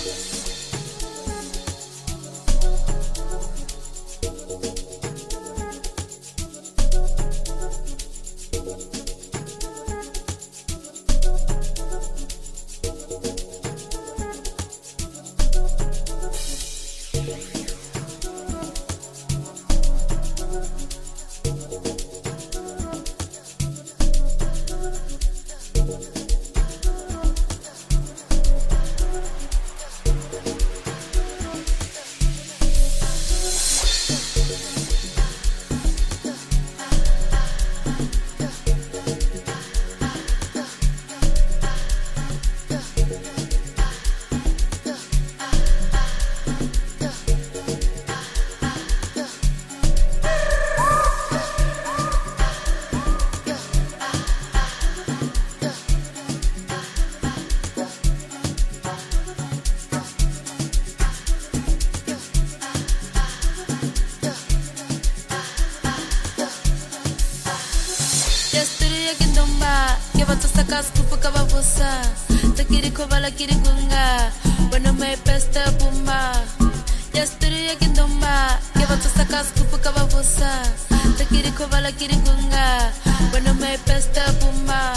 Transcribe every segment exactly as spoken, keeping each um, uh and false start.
Scoop kavavusa takiri kovala kirigunga bueno me pesta puma yesterday kindomba kevatsa saka scoop kavavusa takiri kovala kirigunga bueno me pesta puma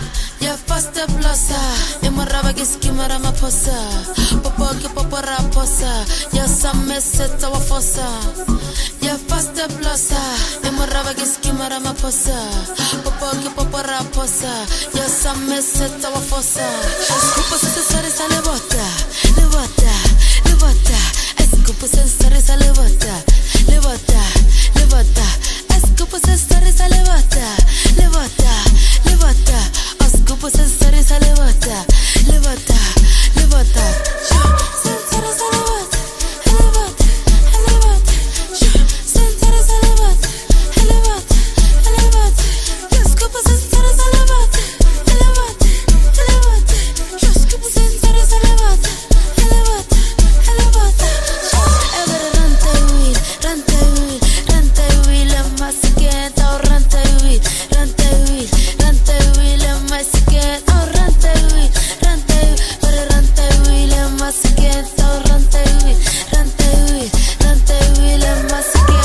ya pasta blosa emaraba kiskimara maposa popo ke popo raposa ya sameseta wa fosa ya pasta blosa emaraba kiskimara maposa popo ke popo raposa ya sameseta wa fosa scoop se sare sale bota le bota le bota scoop se sare sale bota le bota le bota scoop se sare sale bota le bota le bota scoop se sare sale bota le bota le bota se sare sale bota le bota le bota se sare sale bota le bota le bota scoop se sare sale bota le bota le bota scoop se sare sale bota le bota le bota ever ranta wheel ranta wheel ranta wheel masketa ranta wheel ranta wheel ranta wheel masketa ranta wheel ranta wheel ranta wheel masketa ranta wheel ranta wheel ranta wheel masketa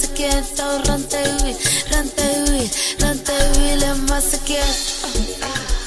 Ranta wheel, ranta wheel, massacre.